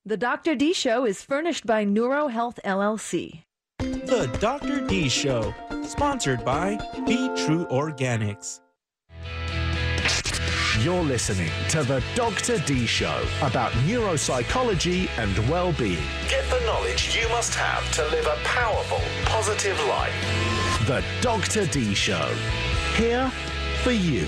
The Dr. D Show is furnished by NeuroHealth LLC. The Dr. D Show, sponsored by Be True Organics. You're listening to The Dr. D Show about neuropsychology and well-being. Get the knowledge you must have to live a powerful, positive life. The Dr. D Show, here for you.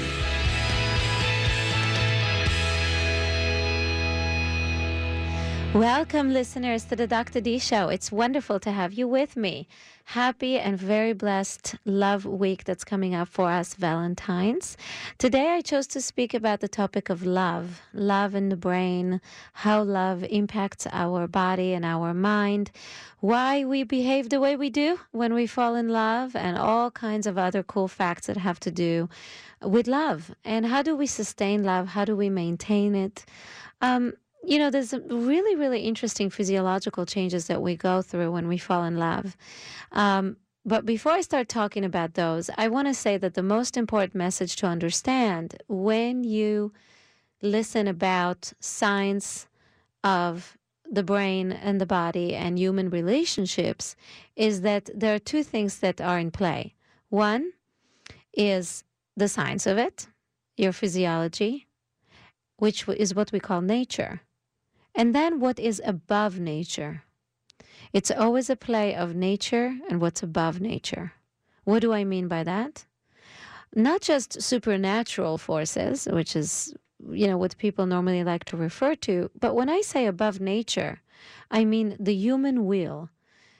Welcome, listeners, to the Dr. D Show. It's wonderful to have you with me. Happy and very blessed Love Week that's coming up for us, Valentine's. Today I chose to speak about the topic of love in the brain, how love impacts our body and our mind, why we behave the way we do when we fall in love, and all kinds of other cool facts that have to do with love. And how do we sustain love? How do we maintain it? There's really, really interesting physiological changes that we go through when we fall in love. But before I start talking about those, I want to say that the most important message to understand when you listen about science of the brain and the body and human relationships is that there are two things that are in play. One is the science of it, your physiology, which is what we call nature. And then what is above nature? It's always a play of nature and what's above nature. What do I mean by that? Not just supernatural forces, which is, what people normally like to refer to, but when I say above nature, I mean the human will.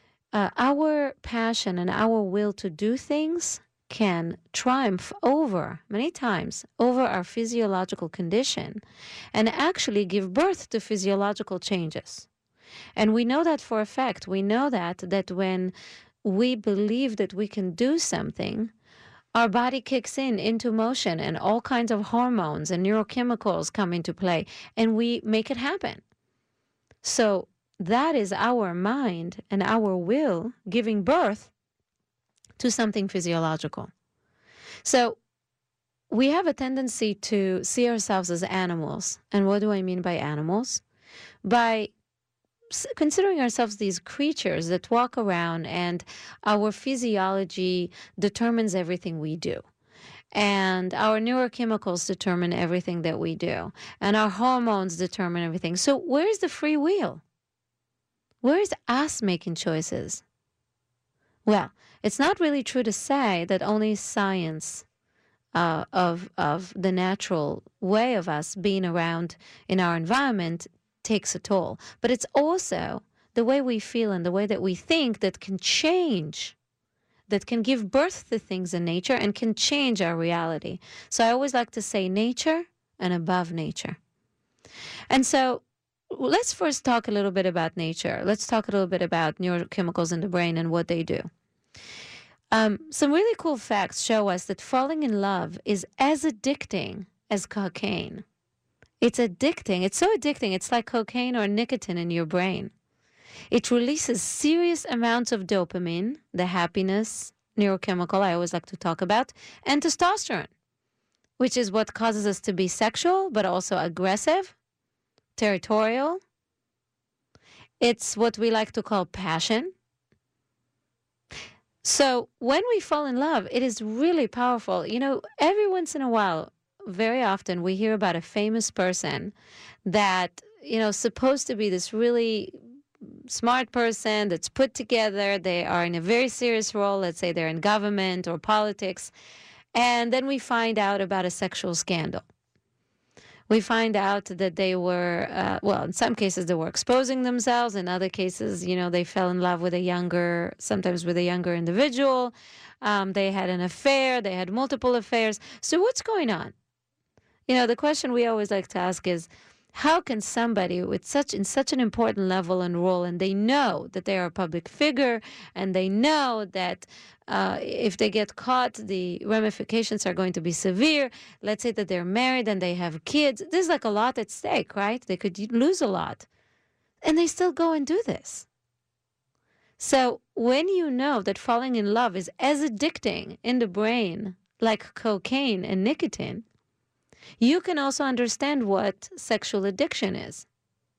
Our passion and our will to do things can triumph many times over our physiological condition and actually give birth to physiological changes. And we know that for a fact. We know that when we believe that we can do something, our body kicks into motion and all kinds of hormones and neurochemicals come into play and we make it happen. So that is our mind and our will giving birth to something physiological. So we have a tendency to see ourselves as animals. And what do I mean by animals? By considering ourselves these creatures that walk around and our physiology determines everything we do. And our neurochemicals determine everything that we do. And our hormones determine everything. So where's the free will? Where's us making choices? Well, it's not really true to say that only science of the natural way of us being around in our environment takes a toll. But it's also the way we feel and the way that we think that can change, that can give birth to things in nature and can change our reality. So I always like to say nature and above nature. And so let's first talk a little bit about nature. Let's talk a little bit about neurochemicals in the brain and what they do. Some really cool facts show us that falling in love is as addicting as cocaine. It's addicting. It's so addicting. It's like cocaine or nicotine in your brain. It releases serious amounts of dopamine, the happiness neurochemical I always like to talk about, and testosterone, which is what causes us to be sexual, but also aggressive, territorial. It's what we like to call passion. So when we fall in love, it is really powerful. Every once in a while, very often, we hear about a famous person that, supposed to be this really smart person that's put together. They are in a very serious role. Let's say they're in government or politics. And then we find out about a sexual scandal. We find out that they were, in some cases they were exposing themselves. In other cases, they fell in love with sometimes with a younger individual. They had an affair. They had multiple affairs. So what's going on? The question we always like to ask is, how can somebody in such an important level and role, and they know that they are a public figure, and they know that if they get caught, the ramifications are going to be severe. Let's say that they're married and they have kids. There's like a lot at stake, right? They could lose a lot. And they still go and do this. So when you know that falling in love is as addicting in the brain like cocaine and nicotine, you can also understand what sexual addiction is.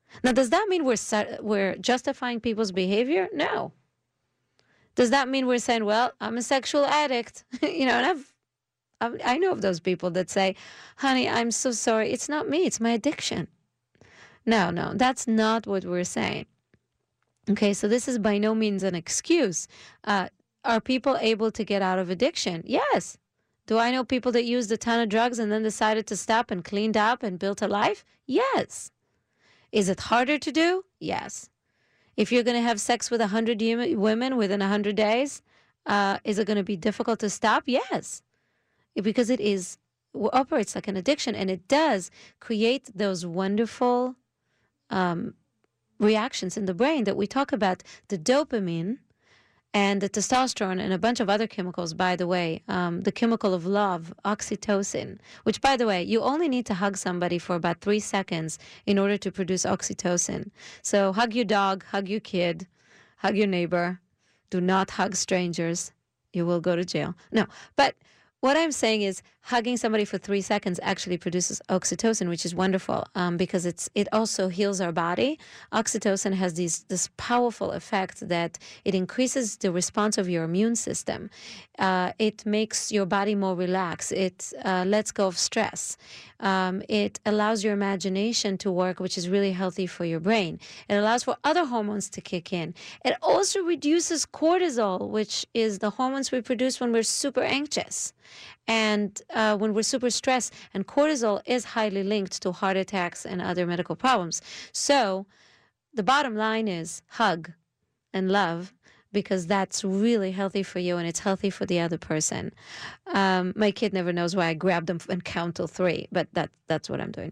Now, does that mean we're justifying people's behavior? No. Does that mean we're saying, well, I'm a sexual addict? And I know of those people that say, honey, I'm so sorry. It's not me. It's my addiction. No, that's not what we're saying. Okay, so this is by no means an excuse. Are people able to get out of addiction? Yes. Do I know people that used a ton of drugs and then decided to stop and cleaned up and built a life? Yes. Is it harder to do? Yes. If you're going to have sex with 100 women within 100 days, is it going to be difficult to stop? Yes. Because it operates like an addiction, and it does create those wonderful reactions in the brain that we talk about, the dopamine and the testosterone and a bunch of other chemicals, by the way, the chemical of love, oxytocin, which, by the way, you only need to hug somebody for about 3 seconds in order to produce oxytocin. So hug your dog, hug your kid, hug your neighbor. Do not hug strangers. You will go to jail. No, but what I'm saying is hugging somebody for 3 seconds actually produces oxytocin, which is wonderful because it also heals our body. Oxytocin has this powerful effect that it increases the response of your immune system. It makes your body more relaxed. It lets go of stress. It allows your imagination to work, which is really healthy for your brain. It allows for other hormones to kick in. It also reduces cortisol, which is the hormones we produce when we're super anxious and when we're super stressed. And cortisol is highly linked to heart attacks and other medical problems. So the bottom line is hug and love, because that's really healthy for you and it's healthy for the other person. My kid never knows why I grab them and count till 3, but that's what I'm doing.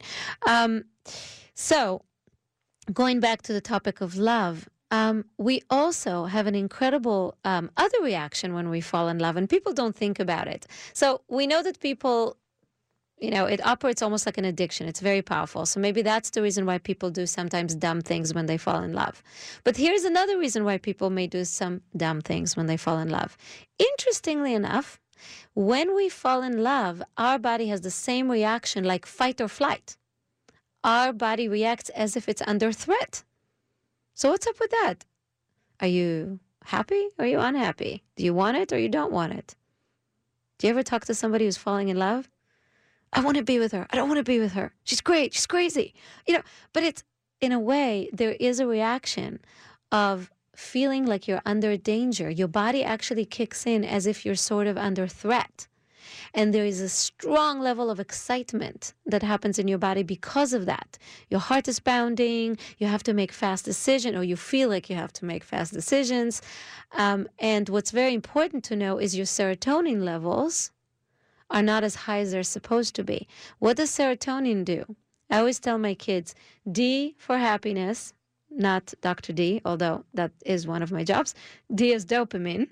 So going back to the topic of love, we also have an incredible other reaction when we fall in love, and people don't think about it. So we know that people, it operates almost like an addiction. It's very powerful. So maybe that's the reason why people do sometimes dumb things when they fall in love. But here's another reason why people may do some dumb things when they fall in love. Interestingly enough, when we fall in love, our body has the same reaction like fight or flight. Our body reacts as if it's under threat. So what's up with that? Are you happy or are you unhappy? Do you want it or you don't want it? Do you ever talk to somebody who's falling in love? I want to be with her. I don't want to be with her. She's great. She's crazy. But it's, in a way, there is a reaction of feeling like you're under danger. Your body actually kicks in as if you're sort of under threat. And there is a strong level of excitement that happens in your body because of that. Your heart is pounding, you have to make fast decisions, or you feel like you have to make fast decisions. And what's very important to know is your serotonin levels are not as high as they're supposed to be. What does serotonin do? I always tell my kids, D for happiness, not Dr. D, although that is one of my jobs. D is dopamine.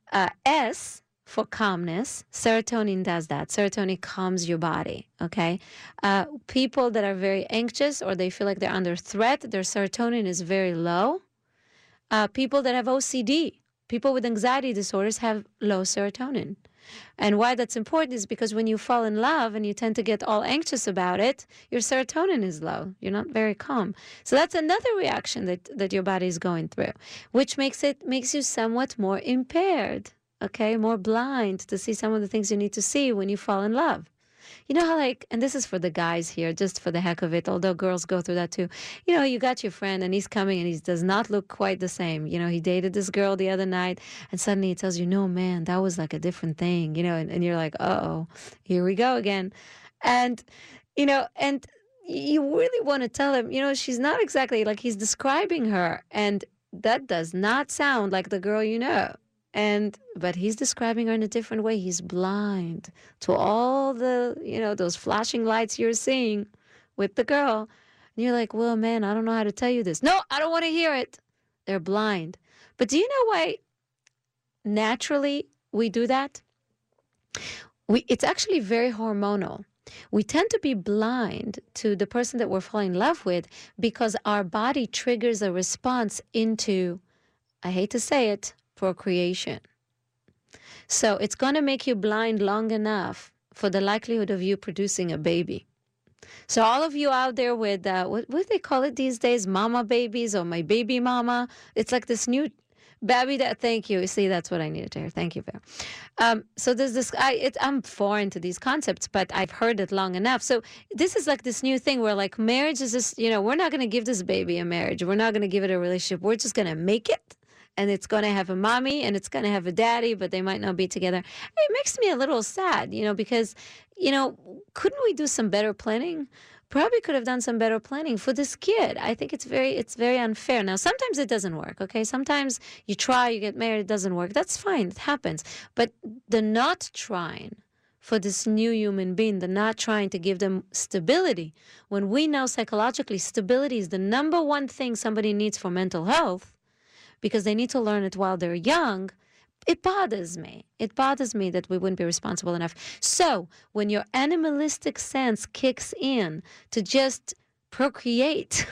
S for calmness. Serotonin does that. Serotonin calms your body, okay? People that are very anxious or they feel like they're under threat, their serotonin is very low. People that have OCD, people with anxiety disorders have low serotonin. And why that's important is because when you fall in love and you tend to get all anxious about it, your serotonin is low. You're not very calm. So that's another reaction that your body is going through, which makes you somewhat more impaired, okay, more blind to see some of the things you need to see when you fall in love. You know how, and this is for the guys here, just for the heck of it, although girls go through that too. You got your friend and he's coming and he does not look quite the same. He dated this girl the other night and suddenly he tells you, no, man, that was like a different thing, and you're like, uh-oh, here we go again. And, and you really want to tell him, she's not exactly like he's describing her. And that does not sound like the girl you know. But he's describing her in a different way. He's blind to all the, those flashing lights you're seeing with the girl. And you're like, well, man, I don't know how to tell you this. No, I don't want to hear it. They're blind. But do you know why naturally we do that? It's actually very hormonal. We tend to be blind to the person that we're falling in love with because our body triggers a response into, I hate to say it, procreation. So it's going to make you blind long enough for the likelihood of you producing a baby. So all of you out there with, what do they call it these days? Mama babies or my baby mama. It's like this new baby that, thank you. See, that's what I needed to hear. Thank you, Bear. So there's this, I'm foreign to these concepts, but I've heard it long enough. So this is like this new thing where like marriage is this, we're not going to give this baby a marriage. We're not going to give it a relationship. We're just going to make it. And it's going to have a mommy and it's going to have a daddy, but they might not be together. It makes me a little sad, because, couldn't we do some better planning? Probably could have done some better planning for this kid. I think it's very unfair. Now, sometimes it doesn't work, okay? Sometimes you try, you get married, it doesn't work. That's fine. It happens. But the not trying for this new human being, the not trying to give them stability, when we know psychologically stability is the number one thing somebody needs for mental health, because they need to learn it while they're young, it bothers me. It bothers me that we wouldn't be responsible enough. So when your animalistic sense kicks in to just procreate,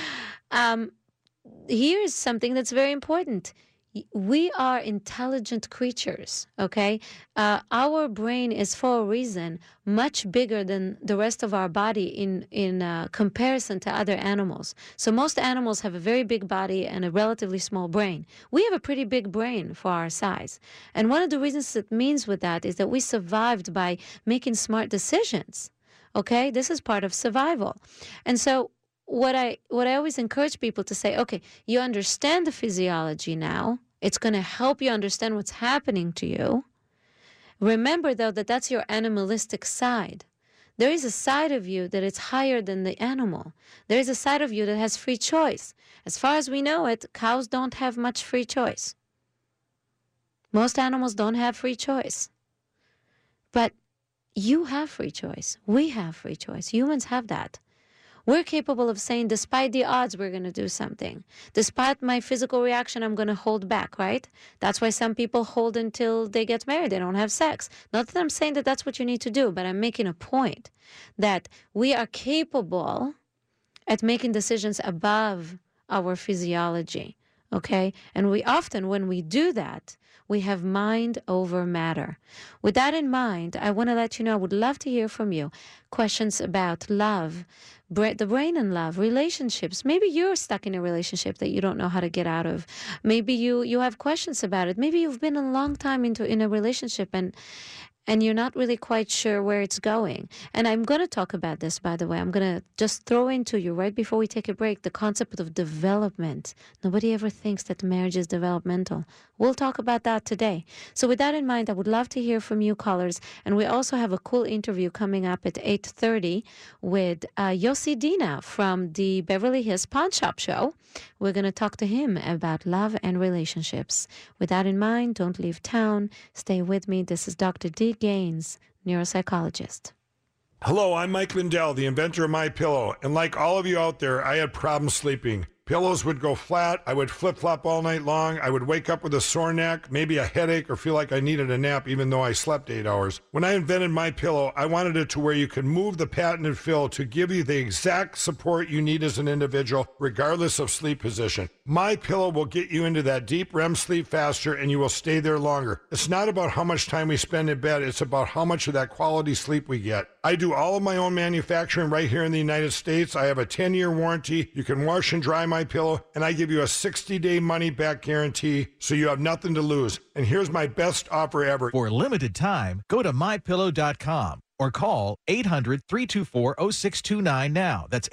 here's something that's very important. We are intelligent creatures, okay? Our brain is, for a reason, much bigger than the rest of our body in comparison to other animals. So most animals have a very big body and a relatively small brain. We have a pretty big brain for our size. And one of the reasons it means with that is that we survived by making smart decisions, okay? This is part of survival. And so what I always encourage people to say, okay, you understand the physiology now. It's going to help you understand what's happening to you. Remember, though, that that's your animalistic side. There is a side of you that is higher than the animal. There is a side of you that has free choice. As far as we know it, cows don't have much free choice. Most animals don't have free choice. But you have free choice. We have free choice. Humans have that. We're capable of saying, despite the odds, we're going to do something. Despite my physical reaction, I'm going to hold back, right? That's why some people hold until they get married. They don't have sex. Not that I'm saying that that's what you need to do, but I'm making a point that we are capable at making decisions above our physiology, okay? And we often, when we do that, we have mind over matter. With that in mind, I want to let you know, I would love to hear from you. Questions about love, the brain and love, relationships. Maybe you're stuck in a relationship that you don't know how to get out of. Maybe you have questions about it. Maybe you've been a long time in a relationship and you're not really quite sure where it's going. And I'm going to talk about this, by the way. I'm going to just throw into you right before we take a break the concept of development. Nobody ever thinks that marriage is developmental. We'll talk about that today. So with that in mind, I would love to hear from you callers. And we also have a cool interview coming up at 8:30 with Yossi Dina from the Beverly Hills Pawn Shop Show. We're going to talk to him about love and relationships. With that in mind, don't leave town. Stay with me. This is Dr. D. Gaines, neuropsychologist. Hello, I'm Mike Lindell, the inventor of MyPillow, and like all of you out there, I had problems sleeping. Pillows would go flat, I would flip-flop all night long, I would wake up with a sore neck, maybe a headache, or feel like I needed a nap even though I slept 8 hours. When I invented MyPillow, I wanted it to where you can move the patented fill to give you the exact support you need as an individual, regardless of sleep position. MyPillow will get you into that deep REM sleep faster and you will stay there longer. It's not about how much time we spend in bed, it's about how much of that quality sleep we get. I do all of my own manufacturing right here in the United States. I have a 10-year warranty. You can wash and dry MyPillow, and I give you a 60-day money-back guarantee, so you have nothing to lose. And here's my best offer ever. For a limited time, go to MyPillow.com or call 800-324-0629 now. That's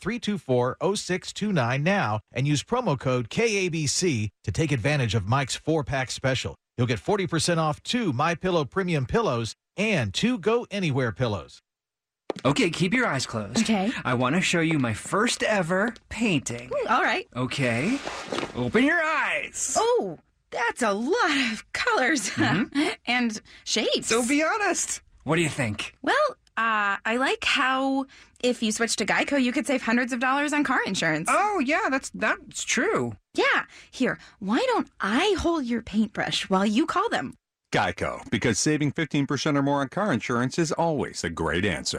800-324-0629 now, and use promo code KABC to take advantage of Mike's 4-pack special. You'll get 40% off 2 MyPillow premium pillows and 2 Go Anywhere pillows. Okay, keep your eyes closed. Okay. I want to show you my first ever painting. All right. Okay. Open your eyes. Oh, that's a lot of colors and shapes. So be honest. What do you think? Well, I like how if you switch to Geico, you could save hundreds of dollars on car insurance. Oh, yeah, that's true. Yeah. Here, why don't I hold your paintbrush while you call them? Geico, because saving 15% or more on car insurance is always a great answer.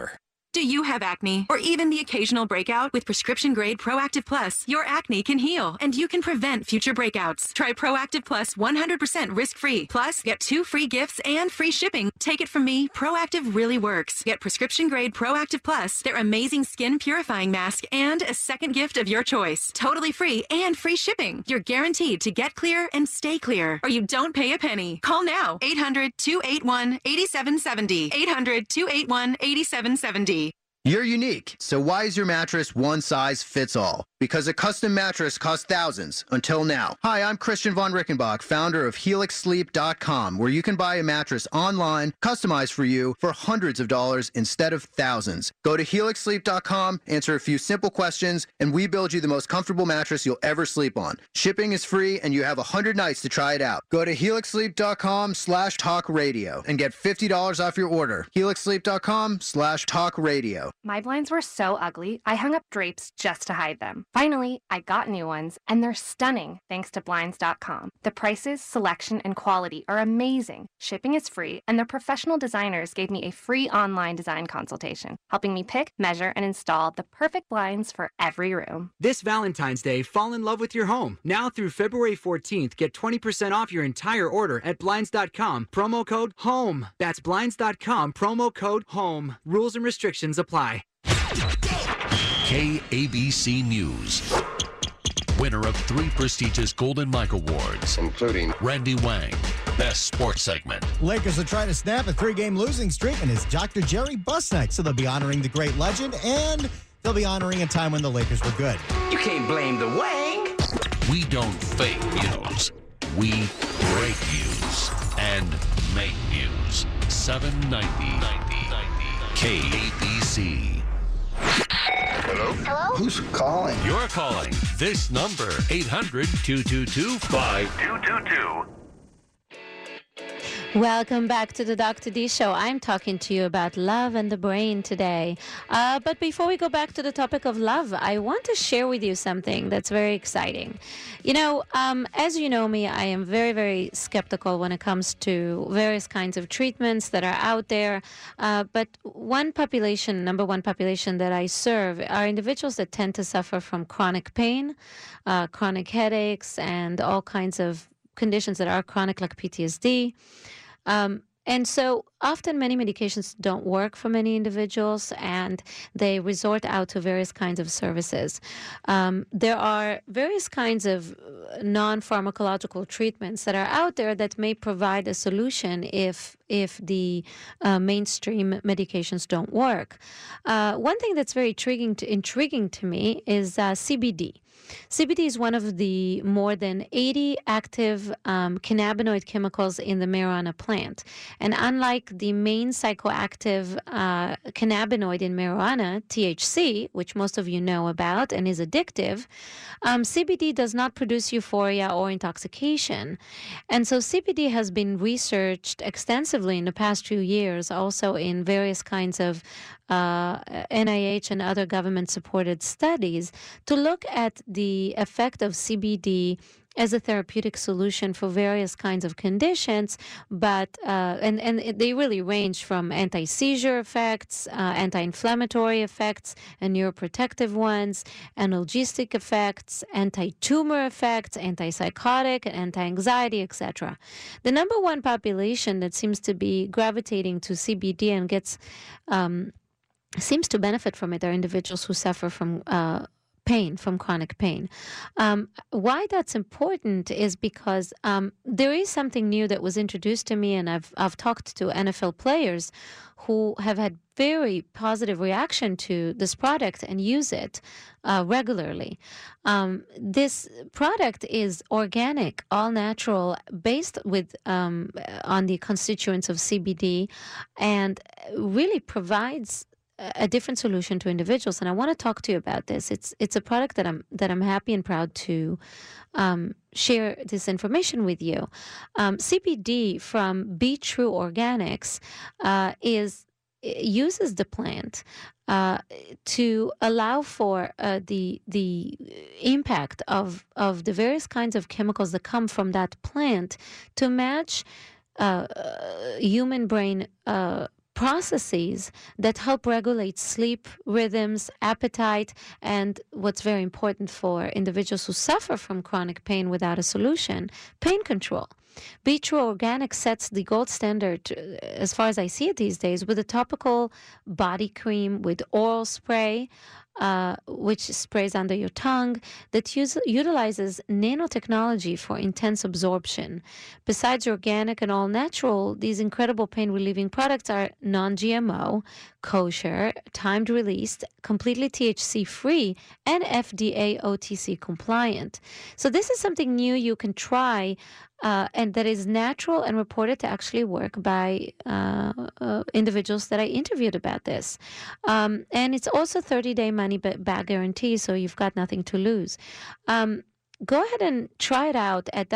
Do you have acne or even the occasional breakout? With prescription-grade Proactive Plus, your acne can heal and you can prevent future breakouts. Try Proactive Plus 100% risk-free. Plus, get 2 free gifts and free shipping. Take it from me, Proactive really works. Get prescription-grade Proactive Plus, their amazing skin purifying mask, and a second gift of your choice. Totally free and free shipping. You're guaranteed to get clear and stay clear, or you don't pay a penny. Call now. 800-281-8770. 800-281-8770. You're unique, so why is your mattress one size fits all? Because a custom mattress costs thousands, until now. Hi, I'm Christian von Rickenbach, founder of HelixSleep.com, where you can buy a mattress online, customized for you, for hundreds of dollars instead of thousands. Go to HelixSleep.com, answer a few simple questions, and we build you the most comfortable mattress you'll ever sleep on. Shipping is free, and you have 100 nights to try it out. Go to HelixSleep.com/talkradio and get $50 off your order. HelixSleep.com/talkradio. My blinds were so ugly, I hung up drapes just to hide them. Finally, I got new ones, and they're stunning thanks to Blinds.com. The prices, selection, and quality are amazing. Shipping is free, and their professional designers gave me a free online design consultation, helping me pick, measure, and install the perfect blinds for every room. This Valentine's Day, fall in love with your home. Now through February 14th, get 20% off your entire order at Blinds.com. Promo code HOME. That's Blinds.com. Promo code HOME. Rules and restrictions apply. KABC News. Winner of 3 prestigious Golden Mike Awards, including Randy Wang, Best Sports Segment. Lakers are trying to snap a 3-game losing streak, and it's Dr. Jerry Busnight, so they'll be honoring the great legend, and they'll be honoring a time when the Lakers were good. You can't blame the Wang. We don't fake news. We break news and make news. 790 KABC. Hello? Hello? Who's calling? You're calling this number, 800-222-5222. Welcome back to the Dr. D Show. I'm talking to you about love and the brain today. But before we go back to the topic of love, I want to share with you something that's very exciting. You know, as you know me, I am very, very skeptical when it comes to various kinds of treatments that are out there. But number one population that I serve are individuals that tend to suffer from chronic pain, chronic headaches, and all kinds of conditions that are chronic, like PTSD. And so often many medications don't work for many individuals, and they resort out to various kinds of services. There are various kinds of non-pharmacological treatments that are out there that may provide a solution if the mainstream medications don't work. One thing that's very intriguing to me is CBD. CBD is one of the more than 80 active cannabinoid chemicals in the marijuana plant. And unlike the main psychoactive cannabinoid in marijuana, THC, which most of you know about and is addictive, CBD does not produce euphoria or intoxication. And so CBD has been researched extensively in the past few years, also in various kinds of NIH and other government-supported studies, to look at the effect of CBD as a therapeutic solution for various kinds of conditions, but and they really range from anti-seizure effects, anti-inflammatory effects, and neuroprotective ones, analgesic effects, anti-tumor effects, antipsychotic, and anti-anxiety, etc. The number one population that seems to be gravitating to CBD and seems to benefit from it are individuals who suffer from from chronic pain. Why that's important is because there is something new that was introduced to me, and I've talked to NFL players who have had very positive reaction to this product and use it regularly. This product is organic, all natural, based on the constituents of CBD, and really provides a different solution to individuals. And I want to talk to you about this. It's a product that I'm happy and proud to share this information with you. CBD from Be True Organics uses the plant to allow for the impact of the various kinds of chemicals that come from that plant to match human brain processes that help regulate sleep rhythms, appetite, and what's very important for individuals who suffer from chronic pain without a solution, pain control. Be True Organic sets the gold standard, as far as I see it these days, with a topical body cream, with oral spray, which sprays under your tongue, that utilizes nanotechnology for intense absorption. Besides organic and all natural, these incredible pain-relieving products are non-GMO, kosher, timed released, completely THC-free, and FDA OTC compliant. So this is something new you can try, and that is natural and reported to actually work by individuals that I interviewed about this. And it's also 30-day money-back guarantee, so you've got nothing to lose. Go ahead and try it out at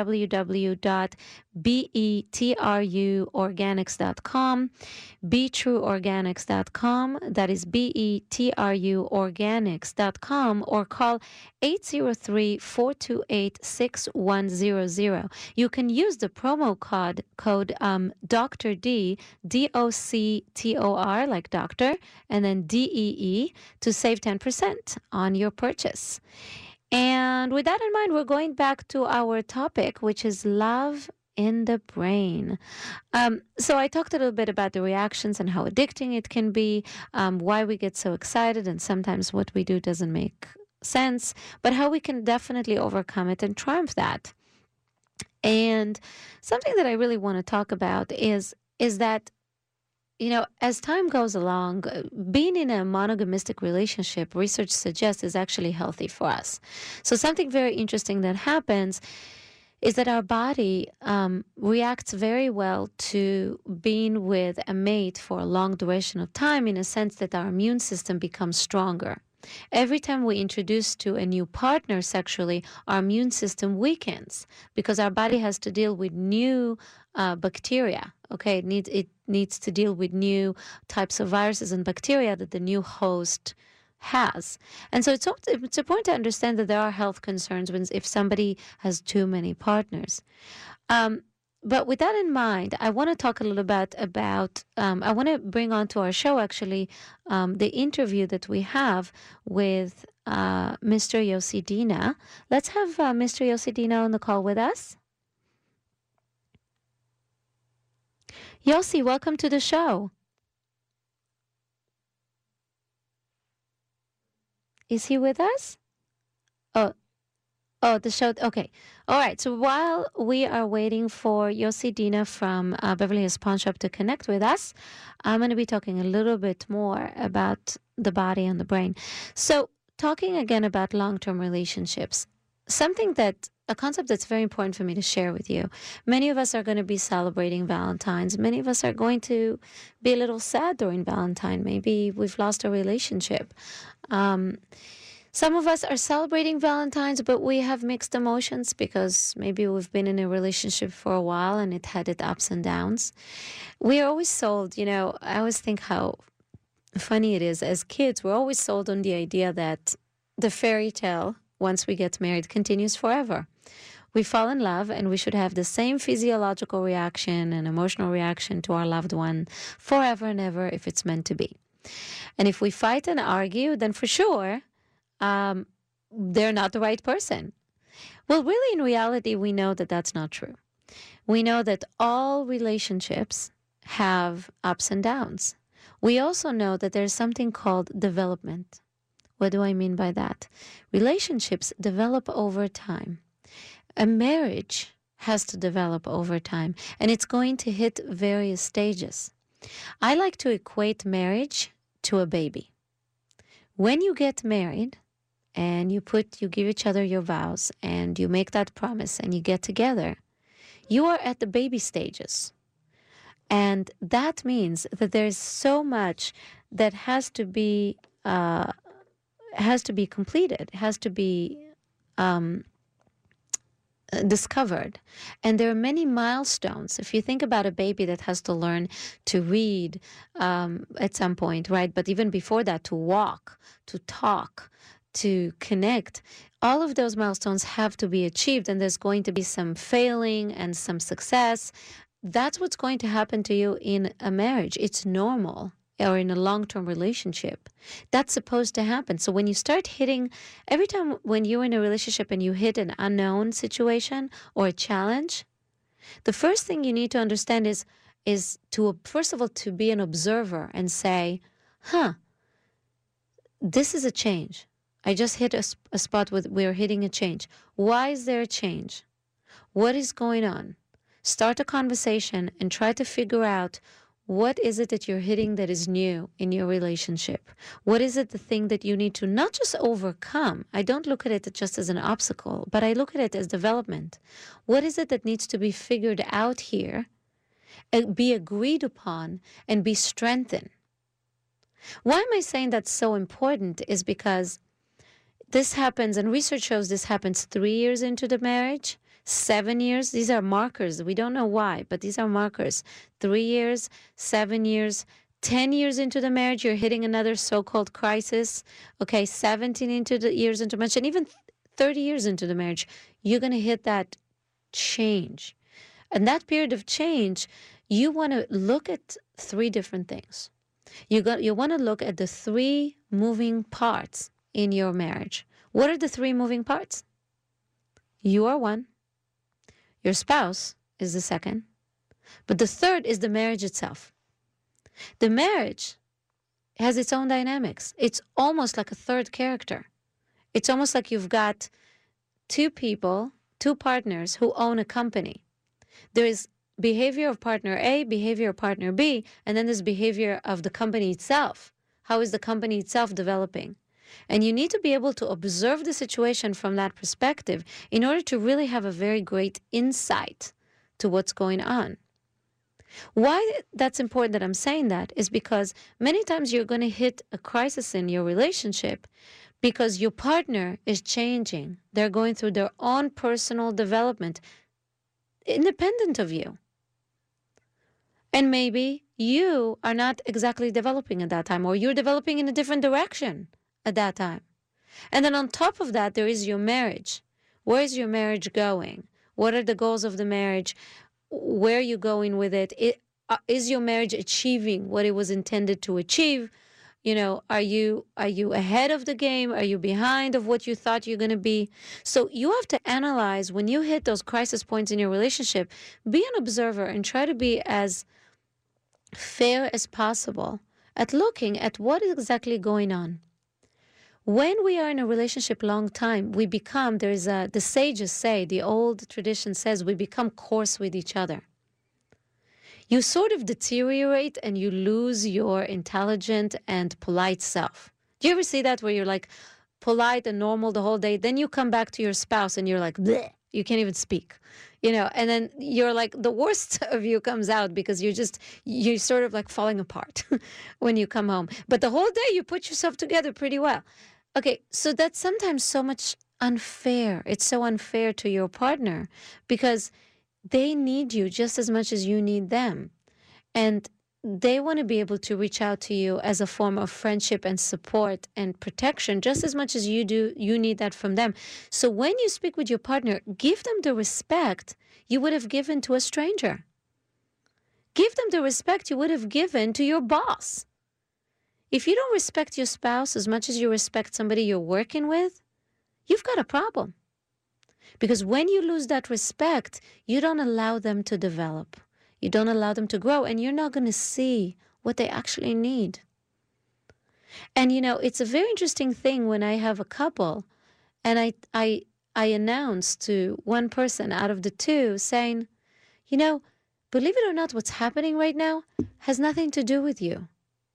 www.betruorganics.com, betrueorganics.com. That is betruorganics.com, or call 803-428-6100. You can use the promo code Dr. D, DOCTOR, like doctor, and then DEE to save 10% on your purchase. And with that in mind, we're going back to our topic, which is love in the brain. So I talked a little bit about the reactions and how addicting it can be, why we get so excited, and sometimes what we do doesn't make sense, but how we can definitely overcome it and triumph that. And something that I really want to talk about is that, you know, as time goes along, being in a monogamistic relationship, research suggests, is actually healthy for us. So something very interesting that happens is that our body reacts very well to being with a mate for a long duration of time, in a sense that our immune system becomes stronger. Every time we introduce to a new partner sexually, our immune system weakens because our body has to deal with new bacteria. Okay, it needs to deal with new types of viruses and bacteria that the new host has. And so it's important to understand that there are health concerns if somebody has too many partners. But with that in mind, I want to talk a little bit about, I want to bring onto our show, actually, the interview that we have with Mr. Yossi Dina. Let's have Mr. Yossi Dina on the call with us. Yossi, welcome to the show. Is he with us? Oh, the show. Okay. All right. So while we are waiting for Yossi Dina from Beverly Hills Pawn Shop to connect with us, I'm going to be talking a little bit more about the body and the brain. So talking again about long-term relationships, a concept that's very important for me to share with you. Many of us are going to be celebrating Valentine's. Many of us are going to be a little sad during Valentine. Maybe we've lost a relationship. Some of us are celebrating Valentine's, but we have mixed emotions because maybe we've been in a relationship for a while and it had its ups and downs. We are always sold, I always think how funny it is. As kids, we're always sold on the idea that the fairy tale, once we get married, continues forever. We fall in love and we should have the same physiological reaction and emotional reaction to our loved one forever and ever if it's meant to be. And if we fight and argue, then for sure, they're not the right person. Well, really, in reality, we know that that's not true. We know that all relationships have ups and downs. We also know that there's something called development. What do I mean by that? Relationships develop over time. A marriage has to develop over time, and it's going to hit various stages. I like to equate marriage to a baby. When you get married and you give each other your vows and you make that promise and you get together, you are at the baby stages. And that means that there's so much that has to be completed, has to be discovered. And there are many milestones. If you think about a baby that has to learn to read at some point, right? But even before that, to walk, to talk, to connect, all of those milestones have to be achieved. And there's going to be some failing and some success. that's what's going to happen to you in a marriage. It's normal, or in a long-term relationship. That's supposed to happen. So when you start hitting, every time when you're in a relationship and you hit an unknown situation or a challenge, the first thing you need to understand is to, first of all, to be an observer and say, this is a change. I just hit a spot where we're hitting a change. Why is there a change? What is going on? Start a conversation and try to figure out, what is it that you're hitting that is new in your relationship? What is it, the thing that you need to not just overcome? I don't look at it just as an obstacle, but I look at it as development. What is it that needs to be figured out here, and be agreed upon, and be strengthened? Why am I saying that's so important is because this happens, and research shows this happens 3 years into the marriage, 7 years. These are markers. We don't know why, but these are markers. 3 years, 7 years, 10 years into the marriage, you're hitting another so-called crisis. Okay, 17 years into marriage, and even 30 years into the marriage, you're going to hit that change. And that period of change, you want to look at 3 different things. You want to look at the 3 moving parts in your marriage. What are the 3 moving parts? You are one. Your spouse is the second. But the third is the marriage itself. The marriage has its own dynamics. It's almost like a third character. It's almost like you've got 2 people, 2 partners who own a company. There is behavior of partner A, behavior of partner B, and then there's behavior of the company itself. How is the company itself developing? And you need to be able to observe the situation from that perspective in order to really have a very great insight to what's going on. Why that's important that I'm saying that is because many times you're going to hit a crisis in your relationship because your partner is changing. They're going through their own personal development independent of you. And maybe you are not exactly developing at that time, or you're developing in a different direction at that time. And then on top of that, there is your marriage. Where is your marriage going? What are the goals of the marriage? Where are you going with it? Is your marriage achieving what it was intended to achieve? You know, are you ahead of the game? Are you behind of what you thought you're going to be? So you have to analyze when you hit those crisis points in your relationship, be an observer and try to be as fair as possible at looking at what is exactly going on. When we are in a relationship long time, we become, the sages say, the old tradition says, we become coarse with each other. You sort of deteriorate and you lose your intelligent and polite self. Do you ever see that where you're like polite and normal the whole day? Then you come back to your spouse and you're like, bleh, you can't even speak. You know, and then you're like, the worst of you comes out because you're sort of like falling apart when you come home. But the whole day you put yourself together pretty well. Okay, so that's sometimes so much unfair. It's so unfair to your partner because they need you just as much as you need them. And they want to be able to reach out to you as a form of friendship and support and protection just as much as you do. You need that from them. So when you speak with your partner, give them the respect you would have given to a stranger. Give them the respect you would have given to your boss. If you don't respect your spouse as much as you respect somebody you're working with, you've got a problem. Because when you lose that respect, you don't allow them to develop. You don't allow them to grow, and you're not going to see what they actually need. And, you know, it's a very interesting thing when I have a couple, and I announce to one person out of the 2 saying, you know, believe it or not, what's happening right now has nothing to do with you.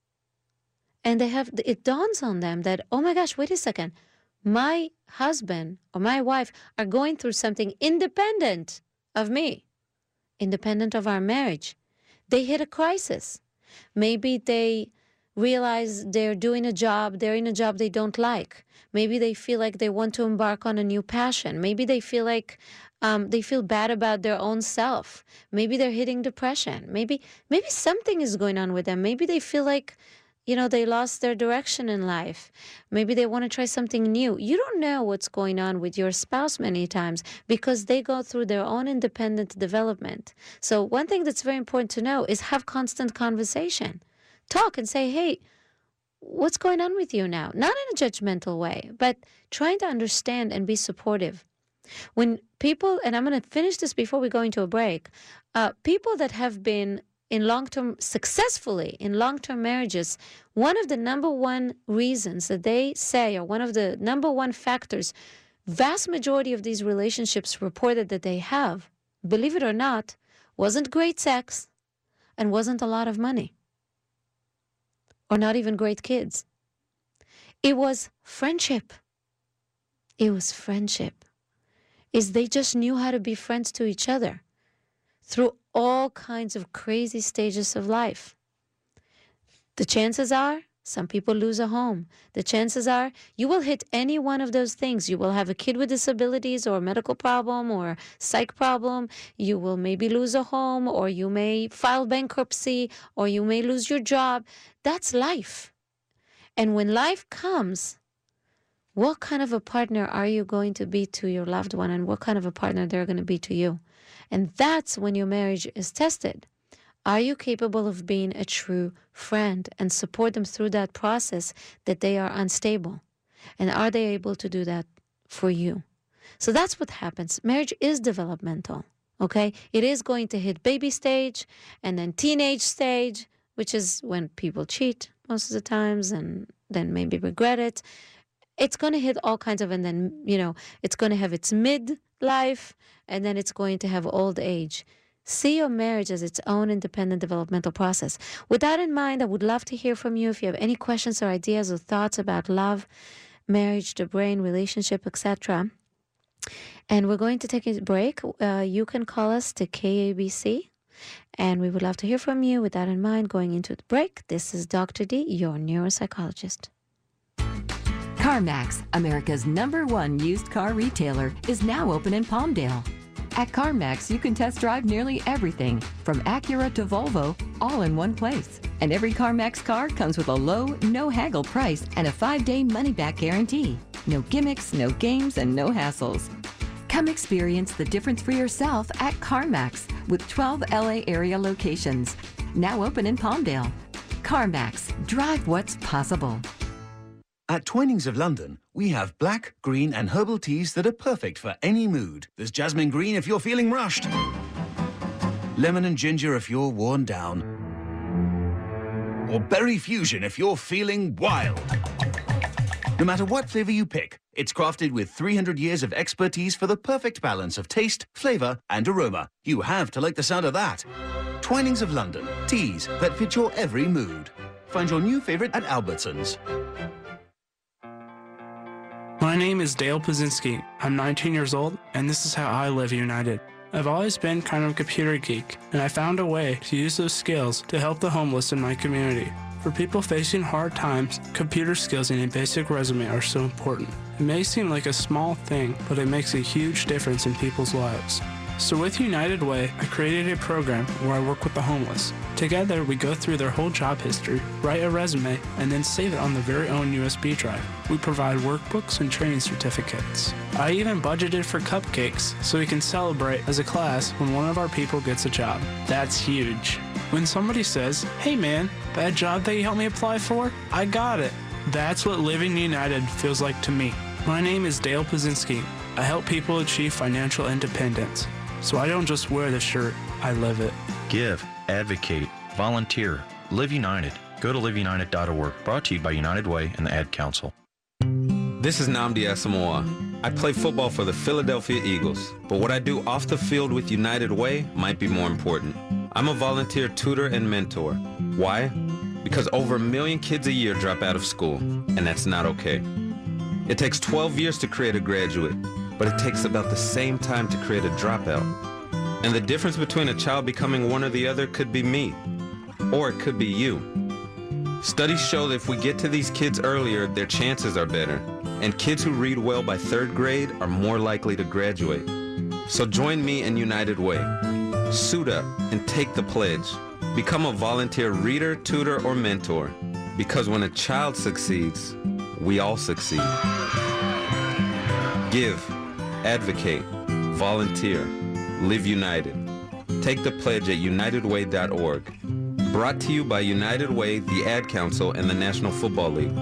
And it dawns on them that, oh my gosh, wait a second. My husband or my wife are going through something independent of me, independent of our marriage. They hit a crisis. Maybe they realize they're in a job they don't like. Maybe they feel like they want to embark on a new passion. Maybe they feel like they feel bad about their own self. Maybe they're hitting depression. Maybe something is going on with them. Maybe they feel like they lost their direction in life. Maybe they want to try something new. You don't know what's going on with your spouse many times because they go through their own independent development. So one thing that's very important to know is have constant conversation. Talk and say, hey, what's going on with you now? Not in a judgmental way, but trying to understand and be supportive. When people, and I'm going to finish this before we go into a break, people that have been successfully in long-term marriages, one of the number one reasons that they say, or one of the number one factors, vast majority of these relationships reported that they have, believe it or not, wasn't great sex and wasn't a lot of money. Or not even great kids. It was friendship. It was friendship. They just knew how to be friends to each other through all kinds of crazy stages of life. The chances are, some people lose a home. The chances are, you will hit any one of those things. You will have a kid with disabilities or a medical problem or psych problem. You will maybe lose a home, or you may file bankruptcy, or you may lose your job. That's life. And when life comes, what kind of a partner are you going to be to your loved one, and what kind of a partner they're going to be to you? And that's when your marriage is tested. Are you capable of being a true friend and support them through that process that they are unstable? And are they able to do that for you? So that's what happens. Marriage is developmental, okay? It is going to hit baby stage and then teenage stage, which is when people cheat most of the times and then maybe regret it. It's going to hit all kinds of, and then, it's going to have its midlife, and then it's going to have old age. See your marriage as its own independent developmental process. With that in mind, I would love to hear from you if you have any questions or ideas or thoughts about love, marriage, the brain, relationship, etc. And we're going to take a break. You can call us to KABC, and we would love to hear from you. With that in mind, going into the break, this is Dr. D, your neuropsychologist. CarMax, America's #1 used car retailer, is now open in Palmdale. At CarMax, you can test drive nearly everything, from Acura to Volvo, all in one place. And every CarMax car comes with a low, no-haggle price and a 5-day money-back guarantee. No gimmicks, no games, and no hassles. Come experience the difference for yourself at CarMax with 12 LA area locations. Now open in Palmdale. CarMax, drive what's possible. At Twinings of London, we have black, green and herbal teas that are perfect for any mood. There's jasmine green if you're feeling rushed. Lemon and ginger if you're worn down. Or berry fusion if you're feeling wild. No matter what flavor you pick, it's crafted with 300 years of expertise for the perfect balance of taste, flavor and aroma. You have to like the sound of that. Twinings of London, teas that fit your every mood. Find your new favorite at Albertsons. My name is Dale Pazinski. I'm 19 years old, and this is how I live united. I've always been kind of a computer geek, and I found a way to use those skills to help the homeless in my community. For people facing hard times, computer skills and a basic resume are so important. It may seem like a small thing, but it makes a huge difference in people's lives. So with United Way, I created a program where I work with the homeless. Together, we go through their whole job history, write a resume, and then save it on their very own USB drive. We provide workbooks and training certificates. I even budgeted for cupcakes so we can celebrate as a class when one of our people gets a job. That's huge. When somebody says, "Hey man, that job that you helped me apply for, I got it." That's what Living United feels like to me. My name is Dale Pazinski. I help people achieve financial independence. So I don't just wear the shirt, I live it. Give, advocate, volunteer, Live United. Go to liveunited.org. Brought to you by United Way and the Ad Council. This is Nnamdi Asamoah. I play football for the Philadelphia Eagles, but what I do off the field with United Way might be more important. I'm a volunteer tutor and mentor. Why? Because over 1 million kids a year drop out of school, and that's not okay. It takes 12 years to create a graduate, but it takes about the same time to create a dropout. And the difference between a child becoming one or the other could be me, or it could be you. Studies show that if we get to these kids earlier, their chances are better, and kids who read well by 3rd grade are more likely to graduate. So join me in United Way. Suit up and take the pledge. Become a volunteer reader, tutor, or mentor. Because when a child succeeds, we all succeed. Give, advocate, volunteer, live united. Take the pledge at unitedway.org. Brought to you by United Way, the Ad Council, and the National Football League.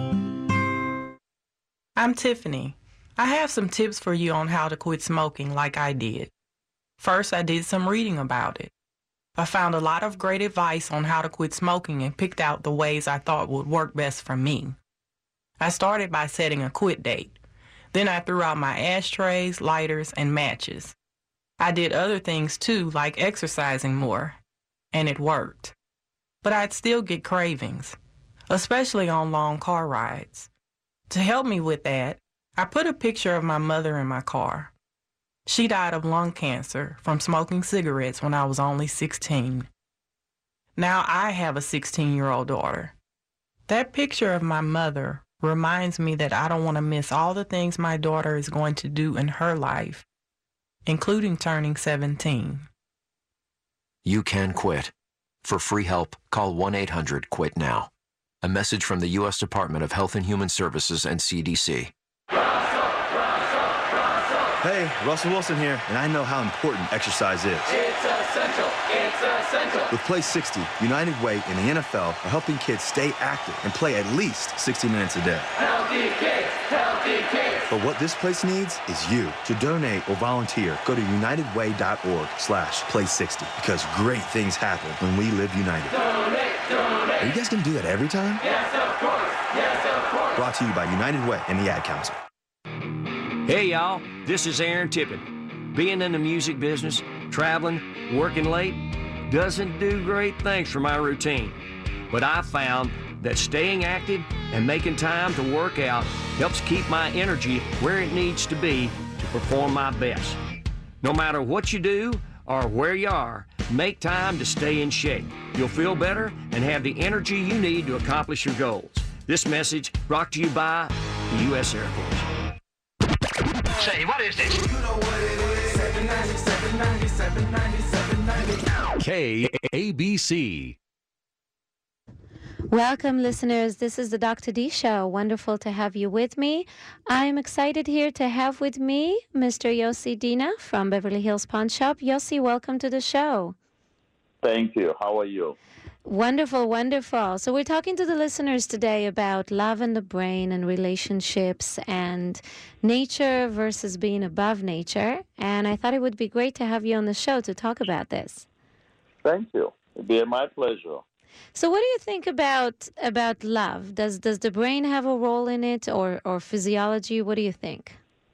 I'm Tiffany. I have some tips for you on how to quit smoking like I did. First, I did some reading about it. I found a lot of great advice on how to quit smoking and picked out the ways I thought would work best for me. I started by setting a quit date. Then I threw out my ashtrays, lighters, and matches. I did other things too, like exercising more, and it worked. But I'd still get cravings, especially on long car rides. To help me with that, I put a picture of my mother in my car. She died of lung cancer from smoking cigarettes when I was only 16. Now I have a 16-year-old daughter. That picture of my mother reminds me that I don't want to miss all the things my daughter is going to do in her life, including turning 17. You can quit. For free help, call 1-800-QUIT-NOW. A message from the U.S. Department of Health and Human Services and CDC. Hey, Russell Wilson here, and I know how important exercise is. It's essential. It's essential. With Play 60, United Way and the NFL are helping kids stay active and play at least 60 minutes a day. Healthy kids. Healthy kids. But what this place needs is you. To donate or volunteer, go to unitedway.org/play60 because great things happen when we live united. Donate, donate. Are you guys going to do that every time? Yes, of course. Yes, of course. Brought to you by United Way and the Ad Council. Hey, y'all. This is Aaron Tippett. Being in the music business, traveling, working late, doesn't do great things for my routine. But I found that staying active and making time to work out helps keep my energy where it needs to be to perform my best. No matter what you do or where you are, make time to stay in shape. You'll feel better and have the energy you need to accomplish your goals. This message brought to you by the U.S. Air Force. Say, what is this? You know what it is. 790. KABC. Welcome, listeners. This is the Dr. D Show. Wonderful to have you with me. I'm excited here to have with me Mr. Yossi Dina from Beverly Hills Pawn Shop. Yossi, welcome to the show. Thank you. How are you? Wonderful, wonderful. So we're talking to the listeners today about love and the brain and relationships and nature versus being above nature. And I thought it would be great to have you on the show to talk about this. Thank you. It'd be my pleasure. So what do you think about love? Does the brain have a role in it or physiology? What do you think?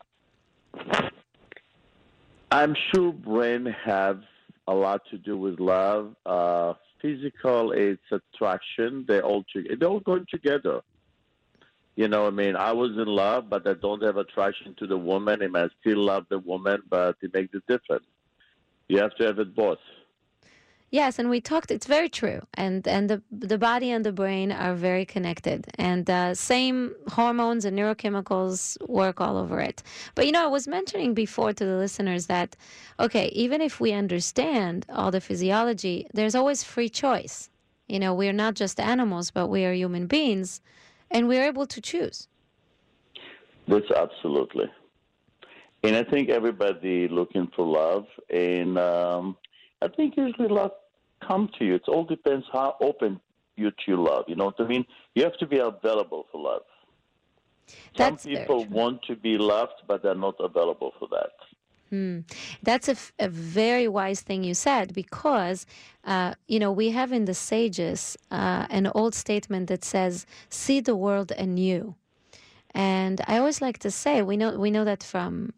I'm sure brain have a lot to do with love. Physical, it's attraction. They're all going together. You know, I mean, I was in love, but I don't have attraction to the woman, and I still love the woman, but it makes it different. You have to have it both. Yes, and we talked, it's very true. And the body and the brain are very connected. And same hormones and neurochemicals work all over it. But, you know, I was mentioning before to the listeners that, okay, even if we understand all the physiology, there's always free choice. You know, we're not just animals, but we are human beings, and we're able to choose. That's absolutely. And I think everybody looking for love, and I think usually love come to you. It all depends how open you to love. You know what I mean? You have to be available for love. Some people want to be loved, but they're not available for that. That's a very wise thing you said, because, you know, we have in the sages an old statement that says, see the world anew. And I always like to say, we know that from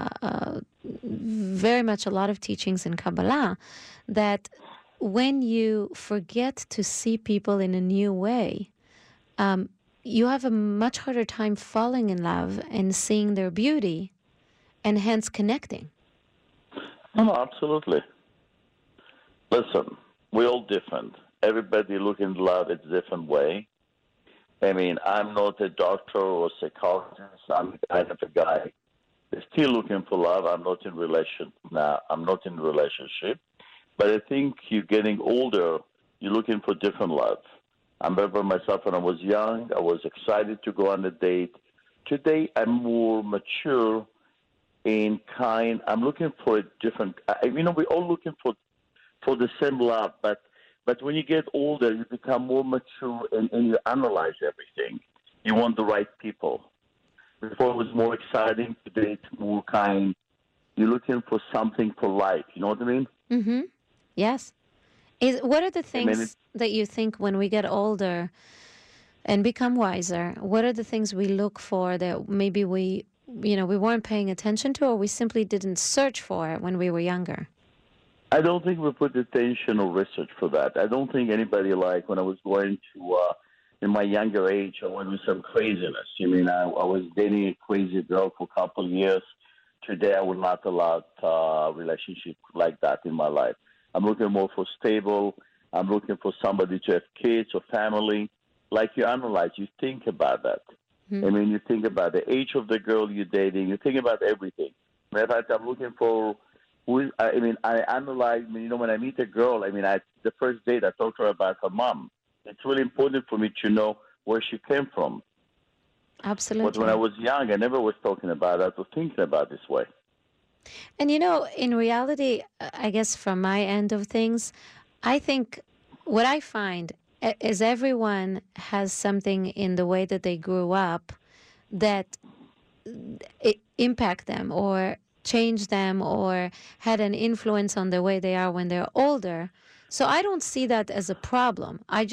very much a lot of teachings in Kabbalah, that when you forget to see people in a new way, you have a much harder time falling in love and seeing their beauty, and hence connecting. No, absolutely. Listen, we're all different. Everybody looking at love in a different way. I mean, I'm not a doctor or psychologist. I'm kind of a guy that's still looking for love. I'm not in relationship. But I think you're getting older. You're looking for different love. I remember myself when I was young, I was excited to go on a date. Today, I'm more mature and kind. I'm looking for a different, we're all looking for the same love, but when you get older, you become more mature and you analyze everything. You want the right people. Before it was more exciting, today it's more kind. You're looking for something for life, you know what I mean? Mm-hmm. Yes. What are the things that you think when we get older and become wiser, what are the things we look for that maybe we weren't paying attention to, or we simply didn't search for when we were younger? I don't think we put attention or research for that. I don't think anybody, like when I was going to, in my younger age, I went with some craziness. I was dating a crazy girl for a couple of years. Today, I would not allow a relationship like that in my life. I'm looking more for stable. I'm looking for somebody to have kids or family. Like you analyze, you think about that. You think about the age of the girl you're dating. You think about everything. Matter of fact, I'm looking for I analyze, when I meet a girl, the first date, I talk to her about her mom. It's really important for me to know where she came from. Absolutely. But when I was young, I never was talking about that or thinking about this way. And, in reality, I guess from my end of things, I think what I find is everyone has something in the way that they grew up that impact them or change them or had an influence on the way they are when they're older. So I don't see that as a problem. I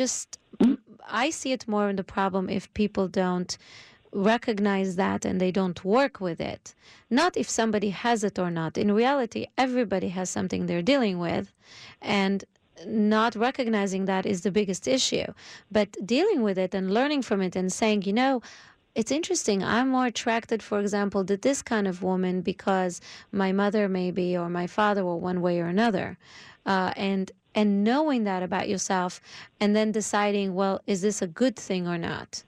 see it more in the problem if people don't recognize that and they don't work with it. Not if somebody has it or not. In reality, everybody has something they're dealing with, and not recognizing that is the biggest issue. But dealing with it and learning from it and saying, it's interesting, I'm more attracted, for example, to this kind of woman because my mother maybe or my father or one way or another. And knowing that about yourself and then deciding, well, is this a good thing or not?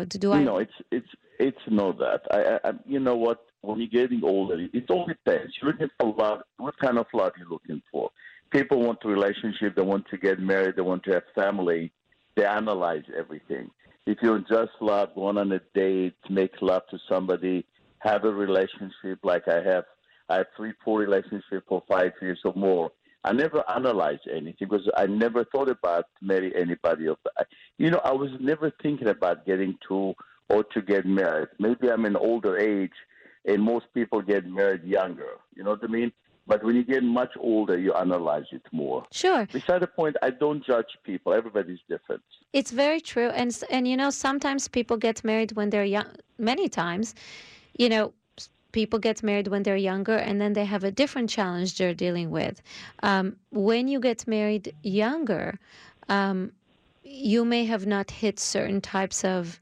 It's not that. You know what? When you're getting older, it all depends. You're looking for love. What kind of love you're looking for? People want a relationship. They want to get married. They want to have family. They analyze everything. If you just love, going on a date, make love to somebody, have a relationship like I have 3-4 relationships for 5 years or more. I never analyzed anything because I never thought about marry anybody else. I was never thinking about getting to get married. Maybe I'm in older age, and most people get married younger. You know what I mean? But when you get much older, you analyze it more. Sure. Beside the point, I don't judge people. Everybody's different. It's very true. And sometimes people get married when they're young. Many times, people get married when they're younger, and then they have a different challenge they're dealing with. When you get married younger, you may have not hit certain types of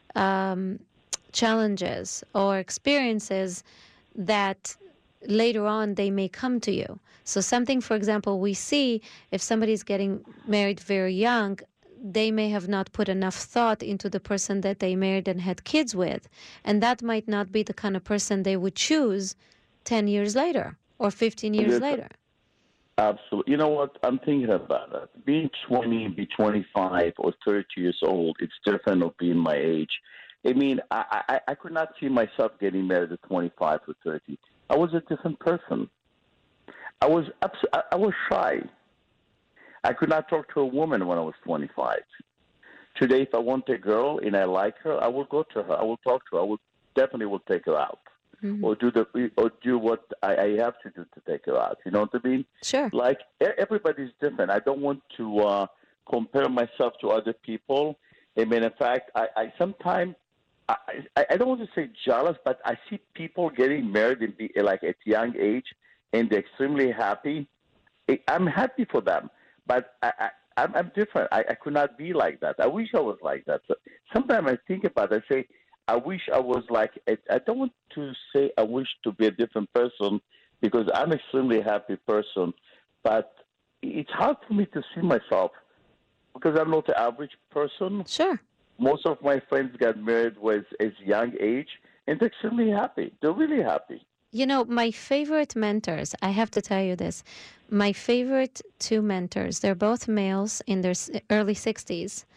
challenges or experiences that later on they may come to you. So something, for example, we see if somebody's getting married very young, they may have not put enough thought into the person that they married and had kids with. And that might not be the kind of person they would choose 10 years later or 15 years later. Absolutely. You know what? I'm thinking about that. Being 20, be 25 or 30 years old, it's different of being my age. I could not see myself getting married at 25 or 30. I was a different person. I was shy. I could not talk to a woman when I was 25. Today, if I want a girl and I like her, I will go to her. I will talk to her. I will definitely take her out, or do what I have to do to take her out. You know what I mean? Sure. Like everybody's different. I don't want to compare myself to other people. In fact, I sometimes I don't want to say jealous, but I see people getting married at a young age, and they're extremely happy. I'm happy for them. But I'm different. I could not be like that. I wish I was like that. So sometimes I think about it. I say, I wish I was like it. I don't want to say I wish to be a different person because I'm an extremely happy person. But it's hard for me to see myself because I'm not the average person. Sure. Most of my friends got married at young age, and they're extremely happy. They're really happy. My favorite mentors, I have to tell you this, my favorite two mentors, they're both males in their early 60s.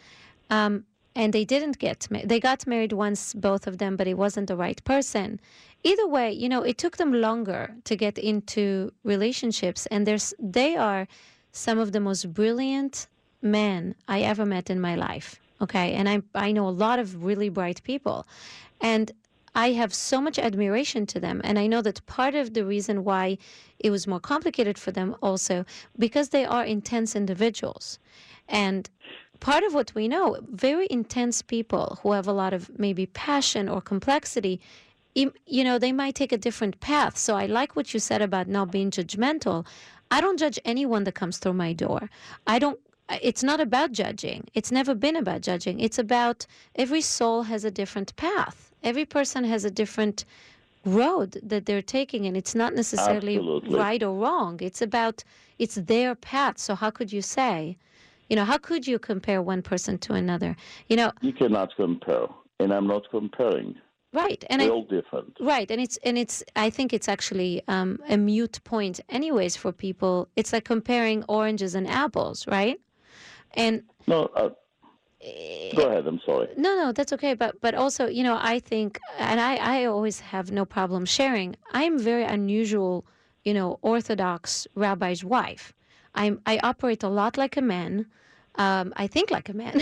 and they didn't they got married once, both of them, but it wasn't the right person. Either way, it took them longer to get into relationships, and they are some of the most brilliant men I ever met in my life. Okay, and I know a lot of really bright people, and I have so much admiration to them. And I know that part of the reason why it was more complicated for them also, because they are intense individuals. And part of what we know, very intense people who have a lot of maybe passion or complexity, they might take a different path. So I like what you said about not being judgmental. I don't judge anyone that comes through my door. It's not about judging. It's never been about judging. It's about every soul has a different path. Every person has a different road that they're taking, and it's not necessarily right or wrong. It's their path. So how could you say, how could you compare one person to another? You cannot compare, and I'm not comparing. Right, and they're all different. Right, and it's. I think it's actually a mute point, anyways, for people. It's like comparing oranges and apples, right? And no, go ahead. I'm sorry. No, that's okay. But also, I think, and I always have no problem sharing. I'm very unusual, Orthodox rabbi's wife. I operate a lot like a man. I think like a man.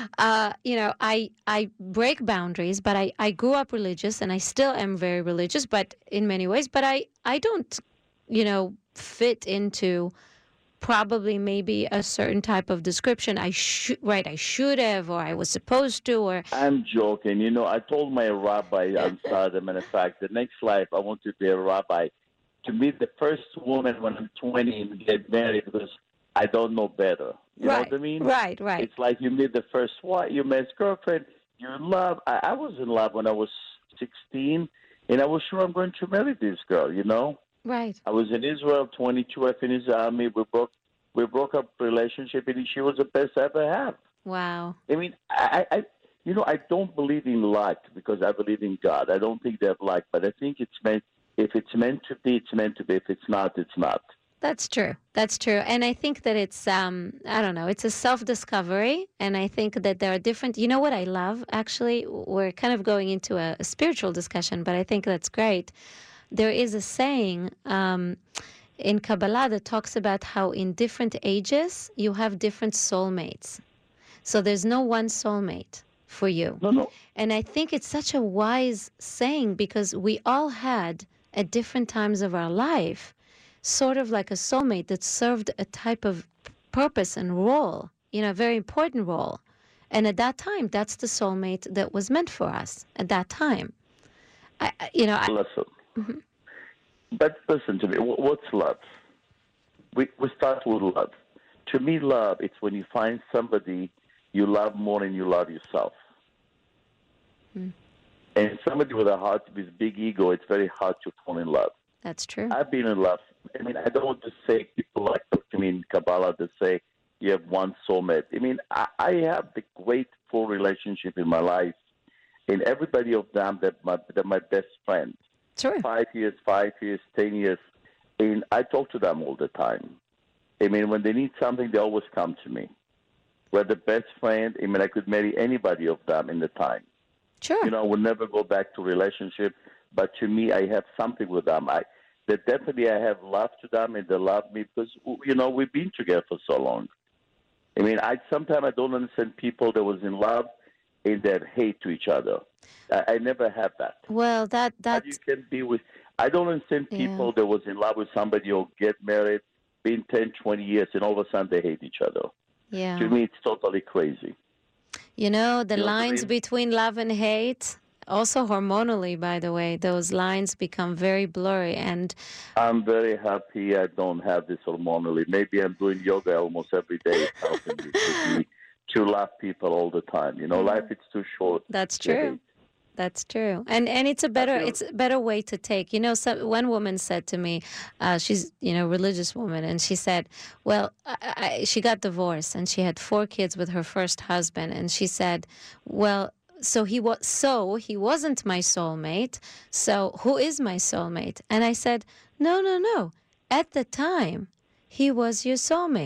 I break boundaries, but I grew up religious, and I still am very religious, but in many ways. But I don't, fit into probably maybe a certain type of description. I should have, or I was supposed to, or... I'm joking. I told my rabbi on Saturday, matter of fact, the next life I want to be a rabbi. To meet the first woman when I'm 20 and get married because I don't know better. You know what I mean? Right. It's like you meet the first wife, you met his girlfriend, you're in love. I was in love when I was 16, and I was sure I'm going to marry this girl, Right. I was in Israel, 22. I finished the army. We broke up relationship, and she was the best I ever had. Wow. I mean, I don't believe in luck because I believe in God. I don't think they have luck, but I think it's meant. If it's meant to be, it's meant to be. If it's not, it's not. That's true. And I think that it's, it's a self-discovery. And I think that there are different, what I love, actually, we're kind of going into a spiritual discussion, but I think that's great. There is a saying in Kabbalah that talks about how in different ages you have different soulmates. So there's no one soulmate for you. No. And I think it's such a wise saying because we all had, at different times of our life, sort of like a soulmate that served a type of purpose and role, a very important role. And at that time, that's the soulmate that was meant for us at that time. Listen. Mm-hmm. But listen to me. What's love? We start with love. To me, love, it's when you find somebody you love more than you love yourself. Mm. And somebody with a heart with big ego, it's very hard to fall in love. That's true. I've been in love. I mean, I don't want to say people like to me in Kabbalah that say you have one soulmate. I mean, I have the great full relationship in my life, and everybody of them they're my best friends. Sure. 5 years, 10 years, and I talk to them all the time. I mean, when they need something, they always come to me. We're the best friend. I mean, I could marry anybody of them in the time. Sure. I will never go back to relationship, but to me, I have something with them. I have love to them, and they love me because, we've been together for so long. I mean, sometimes I don't understand people that was in love and that hate to each other. I never had that. Well, that you can be with. I don't understand people that was in love with somebody or get married, been 10, 20 years, and all of a sudden they hate each other. Yeah. To me, it's totally crazy. The lines between love and hate, also hormonally, by the way, those lines become very blurry. And I'm very happy I don't have this hormonally. Maybe I'm doing yoga almost every day. It's helping me to love people all the time. Life is too short. That's true. That's true, and it's a better way to take. One woman said to me, she's religious woman, and she said, well, she got divorced and she had 4 kids with her first husband, and she said, well, so he wasn't my soulmate. So who is my soulmate? And I said, no. At the time, he was your soulmate.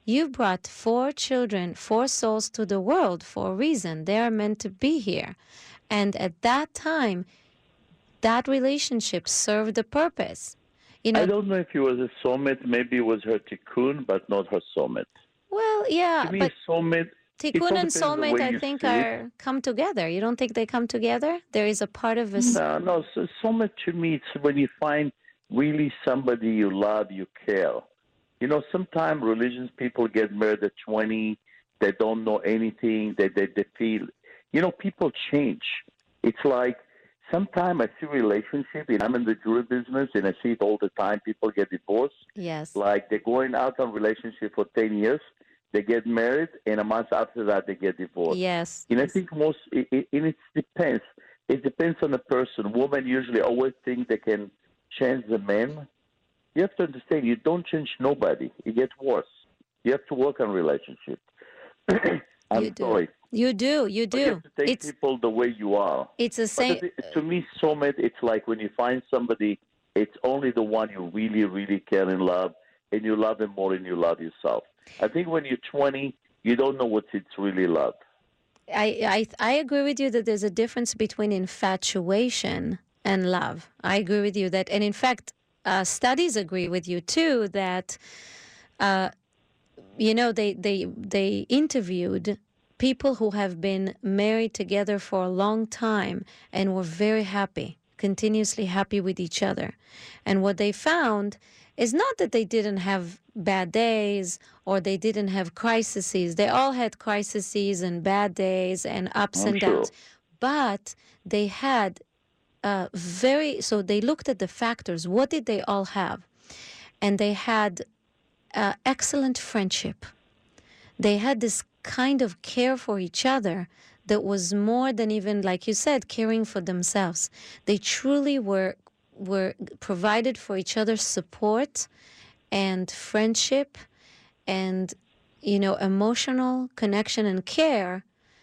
You brought 4 children, 4 souls to the world for a reason. They are meant to be here. And at that time, that relationship served a purpose. You know, I don't know if he was a soulmate. Maybe it was her tikkun, but not her soulmate. well, yeah, To me, but soulmate. it tikkun all and depends on the soulmate, way I you think, see it. are come together. You don't think they come together? There is a part of us. No. So soulmate to me, it's when you find really somebody you love, you care. You know, sometimes religious people get married at 20. They don't know anything. They feel, you know, people change. It's like sometimes I see relationship, and I'm in the jewelry business, and I see it all the time. People get divorced. Yes. Like they're going out on relationship for 10 years. They get married, and a month after that, they get divorced. Yes. And I think it depends. It depends on the person. Women usually always think they can change the man. You have to understand, you don't change nobody. It gets worse. You have to work on relationship. I'm sorry. You do. You But you do. have to take It's people the way you are. it's the But same. to me, soulmate, it's like when you find somebody, it's only the one you really, really care and love, and you love them more than you love yourself. I think when you're 20, you don't know what it's really love. I agree with you that there's a difference between infatuation and love. I agree with you that, and in fact, studies agree with you too that, you know, they interviewed people who have been married together for a long time and were very happy, continuously happy with each other. And what they found is not that they didn't have bad days or they didn't have crises. They all had crises and bad days and ups I'm and sure. downs. But they had so they looked at the factors. What did they all have? And they had excellent friendship. They had this kind of care for each other that was more than even, like you said, caring for themselves. They truly were provided for each other's support and friendship and, you know, emotional connection and care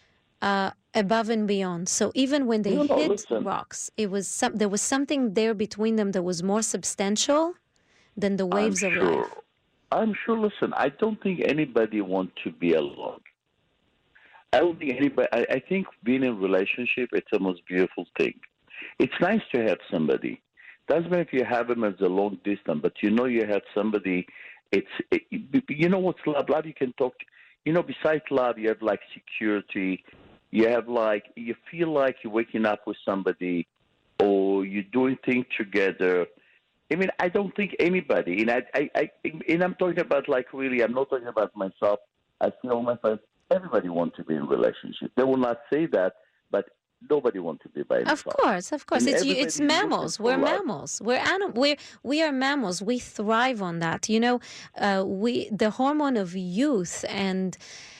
above and beyond. So even when they hit listen. rocks, it was there was something there between them that was more substantial than the waves of life. I'm sure. Listen, I don't think anybody wants to be alone. I don't think anybody. I think being in a relationship, it's the most beautiful thing. It's nice to have somebody. Doesn't matter if you have them as a long distance, but you know you have somebody. You know what's love? Love you can talk. You know, besides love, you have like security. You have like you feel like you're waking up with somebody, or you're doing things together. I mean, I don't think anybody, and I'm talking about like really. I'm not talking about myself. I feel myself. Everybody wants to be in a relationship. They will not say that, but nobody wants to be by himself. Of course. And It's everybody's mammals. looking for We're love. mammals. We are mammals. We thrive on that. You know, the hormone of youth and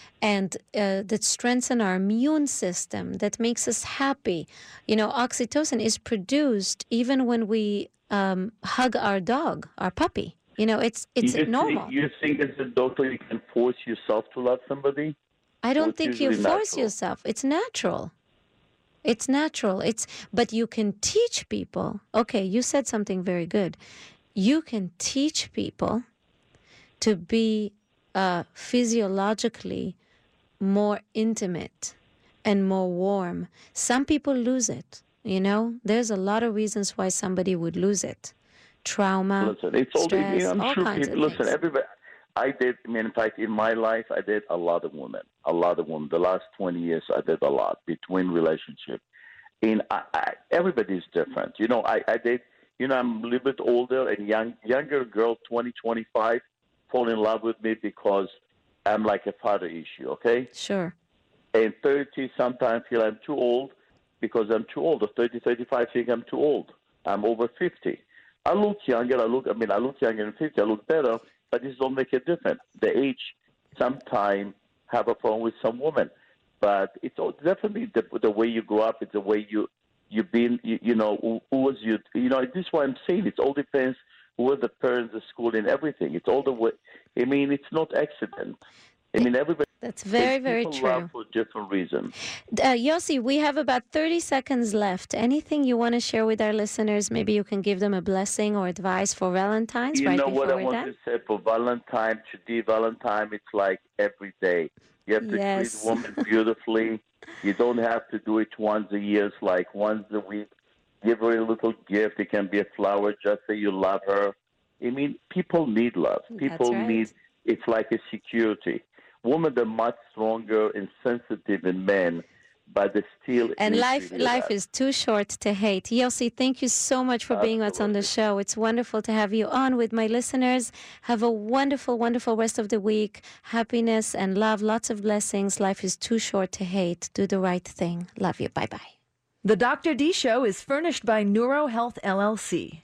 that strengthens our immune system, that makes us happy. You know, oxytocin is produced even when we hug our dog, our puppy. You know, it's normal. You think as a doctor you can force yourself to love somebody? I Or don't it's think you usually force natural? yourself. It's natural. It's natural. But you can teach people. Okay, you said something very good. You can teach people to be physiologically more intimate and more warm. Some people lose it. You know, there's a lot of reasons why somebody would lose it. Trauma, Listen, it's all. stress, I'm all sure kinds people. of Listen, things. everybody. I did. I mean, in fact, in my life, I did a lot of women. A lot of women. The last 20 years, I did a lot between relationship. And everybody's different. You know, I did. You know, I'm a little bit older, and younger girl, 20, 25, fall in love with me because I'm like a father issue. Okay. Sure. And 30 sometimes feel I'm too old because I'm too old. Or 30, 35 think I'm too old. I'm over 50. I look younger. I look younger than 50. I look better, but this don't make a difference. The age sometimes have a problem with some women, but it's definitely the way you grow up. It's the way you've been. You know, who was you? You know, this is why I'm saying it all depends who were the parents, the school, and everything. It's all the way. I mean, it's not accident. I mean, everybody. That's very, very people true. love for different reasons. Yossi, we have about 30 seconds left. Anything you want to share with our listeners? Maybe you can give them a blessing or advice for Valentine's You right know before what I we're want done? to say for Valentine, today Valentine, it's like every day. You have to treat a woman beautifully. You don't have to do it once a year. It's like once a week. Give her a little gift. It can be a flower. Just say you love her. I mean, people need love. People need, it's like a security. Women are much stronger and sensitive than men, but they still. And life is too short to hate. Yossi, thank you so much for being with us on the show. It's wonderful to have you on with my listeners. Have a wonderful, wonderful rest of the week. Happiness and love, lots of blessings. Life is too short to hate. Do the right thing. Love you. Bye-bye. The Dr. D Show is furnished by NeuroHealth LLC.